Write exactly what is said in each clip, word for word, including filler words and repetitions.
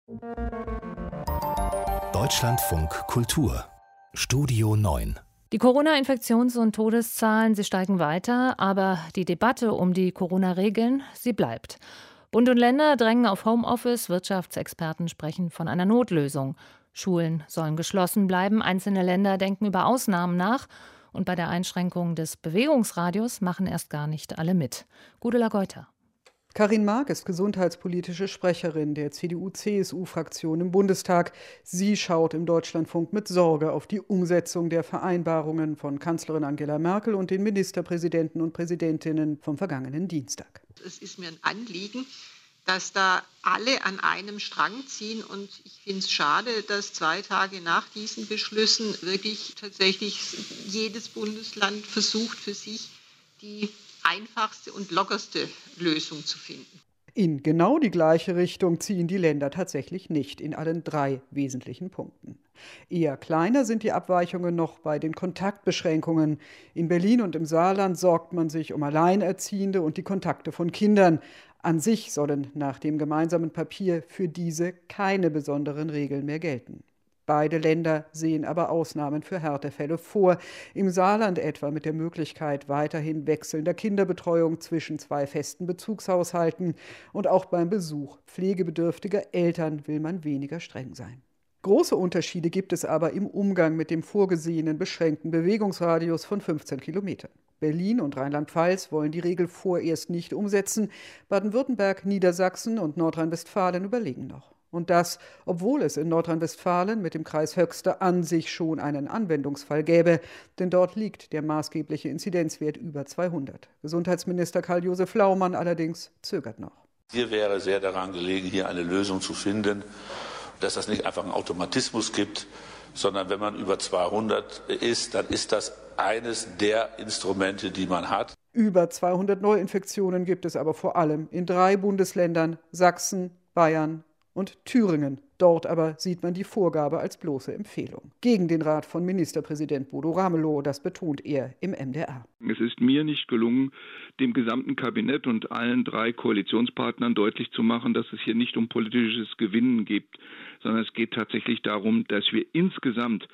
Deutschlandfunk Kultur Studio neun. Die Corona-Infektions- und Todeszahlen, sie steigen weiter, aber die Debatte um die Corona-Regeln, sie bleibt. Bund und Länder drängen auf Homeoffice, Wirtschaftsexperten sprechen von einer Notlösung. Schulen sollen geschlossen bleiben, einzelne Länder denken über Ausnahmen nach und bei der Einschränkung des Bewegungsradius machen erst gar nicht alle mit. Gudula Geuter. Karin Mark ist gesundheitspolitische Sprecherin der C D U-C S U-Fraktion im Bundestag. Sie schaut im Deutschlandfunk mit Sorge auf die Umsetzung der Vereinbarungen von Kanzlerin Angela Merkel und den Ministerpräsidenten und Präsidentinnen vom vergangenen Dienstag. Es ist mir ein Anliegen, dass da alle an einem Strang ziehen. Und ich finde es schade, dass zwei Tage nach diesen Beschlüssen wirklich tatsächlich jedes Bundesland versucht, für sich die einfachste und lockerste Lösung zu finden. In genau die gleiche Richtung ziehen die Länder tatsächlich nicht in allen drei wesentlichen Punkten. Eher kleiner sind die Abweichungen noch bei den Kontaktbeschränkungen. In Berlin und im Saarland sorgt man sich um Alleinerziehende und die Kontakte von Kindern. An sich sollen nach dem gemeinsamen Papier für diese keine besonderen Regeln mehr gelten. Beide Länder sehen aber Ausnahmen für Härtefälle vor. Im Saarland etwa mit der Möglichkeit weiterhin wechselnder Kinderbetreuung zwischen zwei festen Bezugshaushalten. Und auch beim Besuch pflegebedürftiger Eltern will man weniger streng sein. Große Unterschiede gibt es aber im Umgang mit dem vorgesehenen beschränkten Bewegungsradius von fünfzehn Kilometern. Berlin und Rheinland-Pfalz wollen die Regel vorerst nicht umsetzen. Baden-Württemberg, Niedersachsen und Nordrhein-Westfalen überlegen noch. Und das, obwohl es in Nordrhein-Westfalen mit dem Kreis Höxter an sich schon einen Anwendungsfall gäbe. Denn dort liegt der maßgebliche Inzidenzwert über zweihundert. Gesundheitsminister Karl-Josef Laumann allerdings zögert noch. Hier wäre sehr daran gelegen, hier eine Lösung zu finden, dass das nicht einfach einen Automatismus gibt, sondern wenn man über zweihundert ist, dann ist das eines der Instrumente, die man hat. Über zweihundert Neuinfektionen gibt es aber vor allem in drei Bundesländern, Sachsen, Bayern und Thüringen. Dort aber sieht man die Vorgabe als bloße Empfehlung. Gegen den Rat von Ministerpräsident Bodo Ramelow, das betont er im M D R. Es ist mir nicht gelungen, dem gesamten Kabinett und allen drei Koalitionspartnern deutlich zu machen, dass es hier nicht um politisches Gewinnen geht, sondern es geht tatsächlich darum, dass wir insgesamt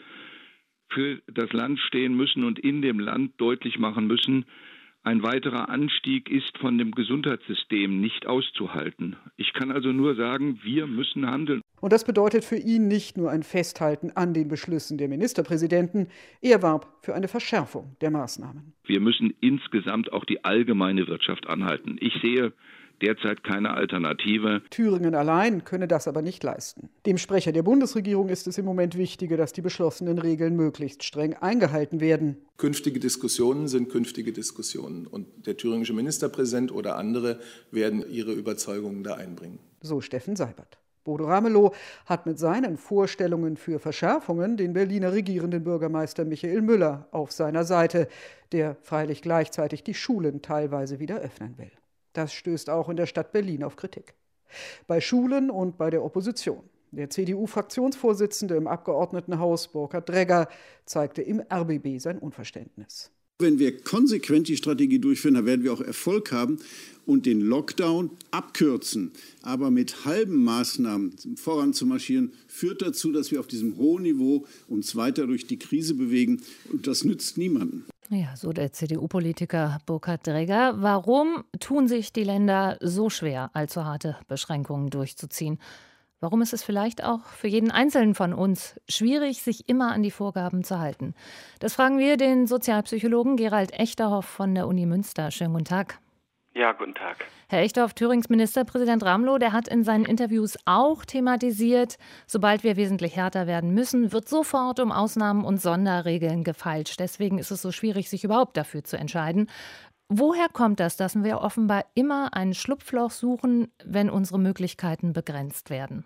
für das Land stehen müssen und in dem Land deutlich machen müssen, ein weiterer Anstieg ist von dem Gesundheitssystem nicht auszuhalten. Ich kann also nur sagen, wir müssen handeln. Und das bedeutet für ihn nicht nur ein Festhalten an den Beschlüssen der Ministerpräsidenten. Er warb für eine Verschärfung der Maßnahmen. Wir müssen insgesamt auch die allgemeine Wirtschaft anhalten. Ich sehe derzeit keine Alternative. Thüringen allein könne das aber nicht leisten. Dem Sprecher der Bundesregierung ist es im Moment wichtiger, dass die beschlossenen Regeln möglichst streng eingehalten werden. Künftige Diskussionen sind künftige Diskussionen. Und der thüringische Ministerpräsident oder andere werden ihre Überzeugungen da einbringen. So Steffen Seibert. Bodo Ramelow hat mit seinen Vorstellungen für Verschärfungen den Berliner regierenden Bürgermeister Michael Müller auf seiner Seite, der freilich gleichzeitig die Schulen teilweise wieder öffnen will. Das stößt auch in der Stadt Berlin auf Kritik. Bei Schulen und bei der Opposition. Der C D U-Fraktionsvorsitzende im Abgeordnetenhaus, Burkhard Dregger, zeigte im R B B sein Unverständnis. Wenn wir konsequent die Strategie durchführen, dann werden wir auch Erfolg haben und den Lockdown abkürzen. Aber mit halben Maßnahmen voranzumarschieren, führt dazu, dass wir auf diesem hohen Niveau uns weiter durch die Krise bewegen. Und das nützt niemandem. Ja, so der C D U-Politiker Burkhard Dregger. Warum tun sich die Länder so schwer, allzu harte Beschränkungen durchzuziehen? Warum ist es vielleicht auch für jeden Einzelnen von uns schwierig, sich immer an die Vorgaben zu halten? Das fragen wir den Sozialpsychologen Gerald Echterhoff von der Uni Münster. Schönen guten Tag. Ja, guten Tag. Herr Echterhoff, Thürings Ministerpräsident Ramelow, der hat in seinen Interviews auch thematisiert, sobald wir wesentlich härter werden müssen, wird sofort um Ausnahmen und Sonderregeln gefeilscht. Deswegen ist es so schwierig, sich überhaupt dafür zu entscheiden. Woher kommt das, dass wir offenbar immer ein Schlupfloch suchen, wenn unsere Möglichkeiten begrenzt werden?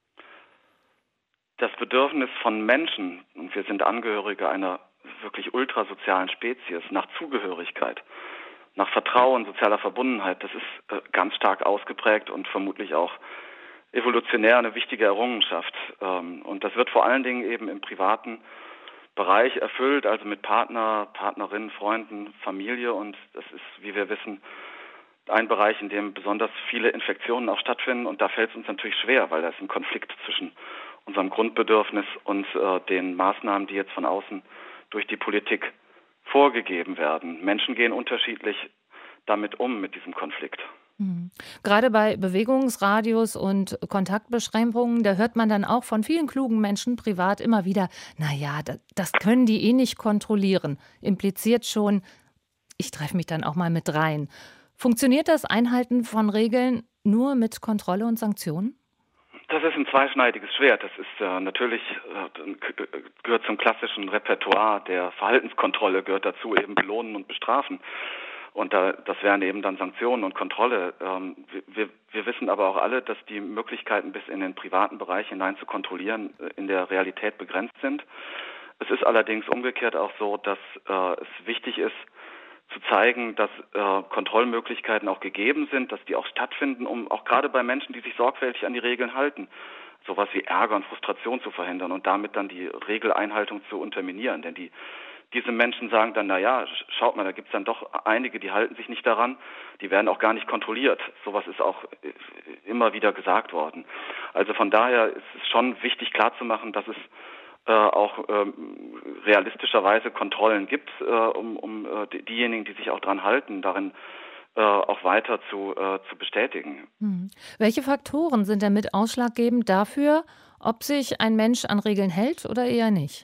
Das Bedürfnis von Menschen, und wir sind Angehörige einer wirklich ultrasozialen Spezies, nach Zugehörigkeit, nach Vertrauen, sozialer Verbundenheit, das ist äh, ganz stark ausgeprägt und vermutlich auch evolutionär eine wichtige Errungenschaft. Ähm, und das wird vor allen Dingen eben im privaten Bereich erfüllt, also mit Partner, Partnerinnen, Freunden, Familie. Und das ist, wie wir wissen, ein Bereich, in dem besonders viele Infektionen auch stattfinden. Und da fällt es uns natürlich schwer, weil da ist ein Konflikt zwischen unserem Grundbedürfnis und äh, den Maßnahmen, die jetzt von außen durch die Politik vorgegeben werden. Menschen gehen unterschiedlich damit um, mit diesem Konflikt. Mhm. Gerade bei Bewegungsradius und Kontaktbeschränkungen, da hört man dann auch von vielen klugen Menschen privat immer wieder, naja, das, das können die eh nicht kontrollieren. Impliziert schon, ich treffe mich dann auch mal mit rein. Funktioniert das Einhalten von Regeln nur mit Kontrolle und Sanktionen? Das ist ein zweischneidiges Schwert. Das ist äh, natürlich, äh, gehört zum klassischen Repertoire der Verhaltenskontrolle, gehört dazu eben belohnen und bestrafen. Und da, das wären eben dann Sanktionen und Kontrolle. Ähm, wir, wir wissen aber auch alle, dass die Möglichkeiten bis in den privaten Bereich hinein zu kontrollieren in der Realität begrenzt sind. Es ist allerdings umgekehrt auch so, dass äh, es wichtig ist, zu zeigen, dass äh, Kontrollmöglichkeiten auch gegeben sind, dass die auch stattfinden, um auch gerade bei Menschen, die sich sorgfältig an die Regeln halten, sowas wie Ärger und Frustration zu verhindern und damit dann die Regeleinhaltung zu unterminieren. Denn die Diese Menschen sagen dann, na ja, schaut mal, da gibt's dann doch einige, die halten sich nicht daran, die werden auch gar nicht kontrolliert. Sowas ist auch immer wieder gesagt worden. Also von daher ist es schon wichtig klarzumachen, dass es äh, auch ähm, realistischerweise Kontrollen gibt, äh, um, um äh, diejenigen, die sich auch dran halten, darin äh, auch weiter zu, äh, zu bestätigen. Hm. Welche Faktoren sind denn mit ausschlaggebend dafür, ob sich ein Mensch an Regeln hält oder eher nicht?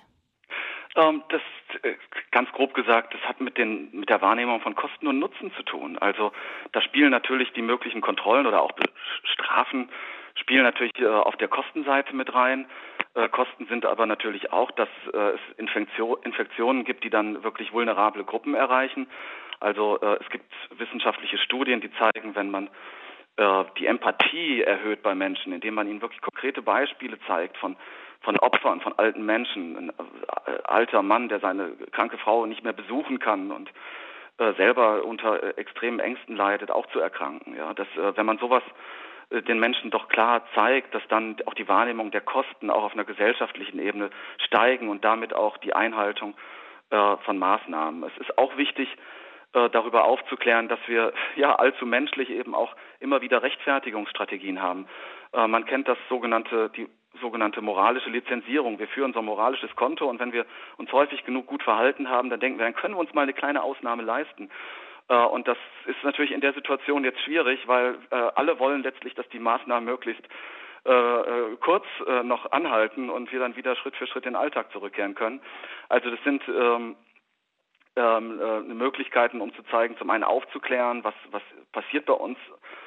Ähm, das ganz grob gesagt, das hat mit den mit der Wahrnehmung von Kosten und Nutzen zu tun. Also da spielen natürlich die möglichen Kontrollen oder auch Strafen spielen natürlich äh, auf der Kostenseite mit rein. Äh, Kosten sind aber natürlich auch, dass äh, es Infektion, Infektionen gibt, die dann wirklich vulnerable Gruppen erreichen. Also äh, es gibt wissenschaftliche Studien, die zeigen, wenn man äh, die Empathie erhöht bei Menschen, indem man ihnen wirklich konkrete Beispiele zeigt von von Opfern, von alten Menschen, ein alter Mann, der seine kranke Frau nicht mehr besuchen kann und äh, selber unter äh, extremen Ängsten leidet, auch zu erkranken. Ja, dass, äh, wenn man sowas äh, den Menschen doch klar zeigt, dass dann auch die Wahrnehmung der Kosten auch auf einer gesellschaftlichen Ebene steigen und damit auch die Einhaltung äh, von Maßnahmen. Es ist auch wichtig, äh, darüber aufzuklären, dass wir ja allzu menschlich eben auch immer wieder Rechtfertigungsstrategien haben. Äh, man kennt das sogenannte, die sogenannte moralische Lizenzierung. Wir führen so ein moralisches Konto und wenn wir uns häufig genug gut verhalten haben, dann denken wir, dann können wir uns mal eine kleine Ausnahme leisten. Äh, und das ist natürlich in der Situation jetzt schwierig, weil äh, alle wollen letztlich, dass die Maßnahmen möglichst äh, äh, kurz äh, noch anhalten und wir dann wieder Schritt für Schritt in den Alltag zurückkehren können. Also das sind ähm, ähm, äh, Möglichkeiten, um zu zeigen, zum einen aufzuklären, was, was passiert bei uns,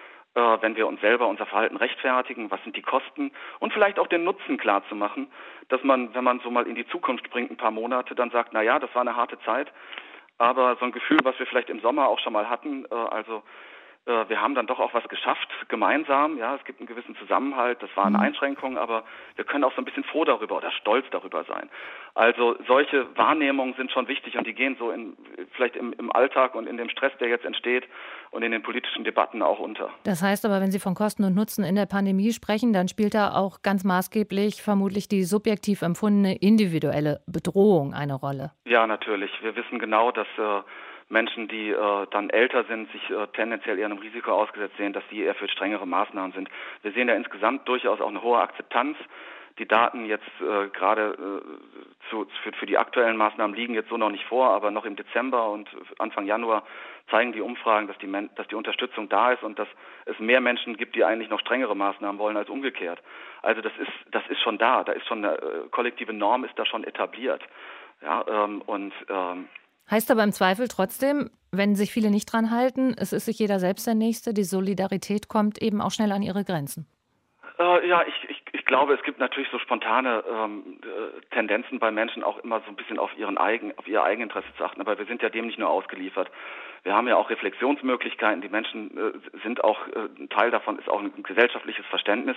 wenn wir uns selber unser Verhalten rechtfertigen, was sind die Kosten und vielleicht auch den Nutzen klar zu machen, dass man, wenn man so mal in die Zukunft bringt, ein paar Monate, dann sagt, na ja, das war eine harte Zeit, aber so ein Gefühl, was wir vielleicht im Sommer auch schon mal hatten, also wir haben dann doch auch was geschafft, gemeinsam, ja, es gibt einen gewissen Zusammenhalt, das waren Einschränkungen, aber wir können auch so ein bisschen froh darüber oder stolz darüber sein. Also solche Wahrnehmungen sind schon wichtig und die gehen so in, vielleicht im, im Alltag und in dem Stress, der jetzt entsteht und in den politischen Debatten auch unter. Das heißt aber, wenn Sie von Kosten und Nutzen in der Pandemie sprechen, dann spielt da auch ganz maßgeblich vermutlich die subjektiv empfundene individuelle Bedrohung eine Rolle. Ja, natürlich. Wir wissen genau, dass äh, Menschen, die äh, dann älter sind, sich äh, tendenziell eher einem Risiko ausgesetzt sehen, dass die eher für strengere Maßnahmen sind. Wir sehen ja insgesamt durchaus auch eine hohe Akzeptanz. Die Daten jetzt äh, gerade äh, zu, für, für die aktuellen Maßnahmen liegen jetzt so noch nicht vor, aber noch im Dezember und Anfang Januar zeigen die Umfragen, dass die, Men- dass die Unterstützung da ist und dass es mehr Menschen gibt, die eigentlich noch strengere Maßnahmen wollen als umgekehrt. Also das ist das ist schon da, da ist schon eine äh, kollektive Norm, ist da schon etabliert. Ja, ähm, und ähm, heißt aber im Zweifel trotzdem, wenn sich viele nicht dran halten, es ist sich jeder selbst der Nächste, die Solidarität kommt eben auch schnell an ihre Grenzen. Äh, ja, ich, ich, ich glaube, es gibt natürlich so spontane ähm, äh, Tendenzen bei Menschen auch immer so ein bisschen auf ihren eigen, auf ihr Eigeninteresse zu achten. Aber wir sind ja dem nicht nur ausgeliefert. Wir haben ja auch Reflexionsmöglichkeiten. Die Menschen äh, sind auch, äh, ein Teil davon ist auch ein gesellschaftliches Verständnis.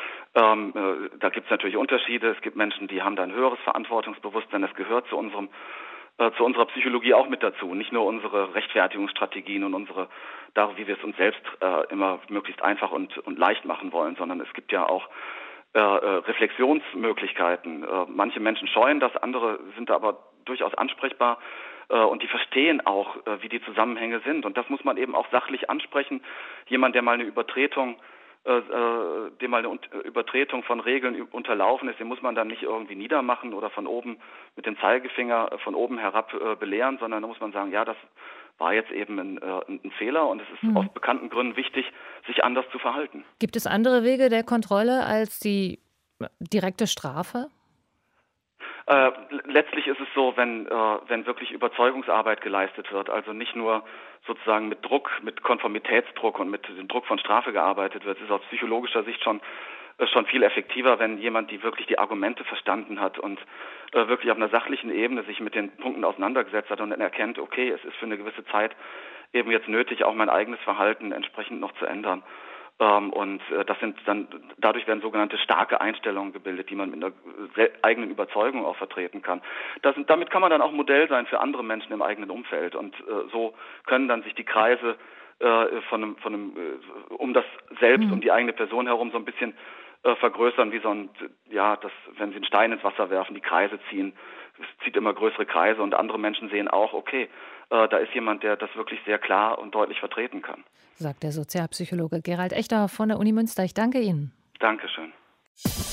Ähm, äh, da gibt es natürlich Unterschiede. Es gibt Menschen, die haben da ein höheres Verantwortungsbewusstsein. Das gehört zu unserem zu unserer Psychologie auch mit dazu, nicht nur unsere Rechtfertigungsstrategien und unsere, da wie wir es uns selbst äh, immer möglichst einfach und, und leicht machen wollen, sondern es gibt ja auch äh, Reflexionsmöglichkeiten. Äh, manche Menschen scheuen das, andere sind da aber durchaus ansprechbar. Und die verstehen auch, wie die Zusammenhänge sind. Und das muss man eben auch sachlich ansprechen. Jemand, der mal eine Übertretung, äh, dem mal eine Übertretung von Regeln unterlaufen ist, den muss man dann nicht irgendwie niedermachen oder von oben mit dem Zeigefinger von oben herab äh, belehren, sondern da muss man sagen, ja, das war jetzt eben ein, äh, ein Fehler und es ist hm. aus bekannten Gründen wichtig, sich anders zu verhalten. Gibt es andere Wege der Kontrolle als die direkte Strafe? Äh, letztlich ist es so, wenn, äh, wenn wirklich Überzeugungsarbeit geleistet wird, also nicht nur sozusagen mit Druck, mit Konformitätsdruck und mit dem Druck von Strafe gearbeitet wird, ist es aus psychologischer Sicht schon, äh, schon viel effektiver, wenn jemand, die wirklich die Argumente verstanden hat und äh, wirklich auf einer sachlichen Ebene sich mit den Punkten auseinandergesetzt hat und dann erkennt, okay, es ist für eine gewisse Zeit eben jetzt nötig, auch mein eigenes Verhalten entsprechend noch zu ändern. Und das sind dann, dadurch werden sogenannte starke Einstellungen gebildet, die man mit einer eigenen Überzeugung auch vertreten kann. Das, damit kann man dann auch Modell sein für andere Menschen im eigenen Umfeld. Und äh, so können dann sich die Kreise äh, von einem, von einem, äh, um das Selbst, mhm. um die eigene Person herum so ein bisschen äh, vergrößern, wie so ein, ja, das, wenn sie einen Stein ins Wasser werfen, die Kreise ziehen. Es zieht immer größere Kreise und andere Menschen sehen auch, okay, äh, da ist jemand, der das wirklich sehr klar und deutlich vertreten kann. Sagt der Sozialpsychologe Gerald Echter von der Uni Münster. Ich danke Ihnen. Dankeschön.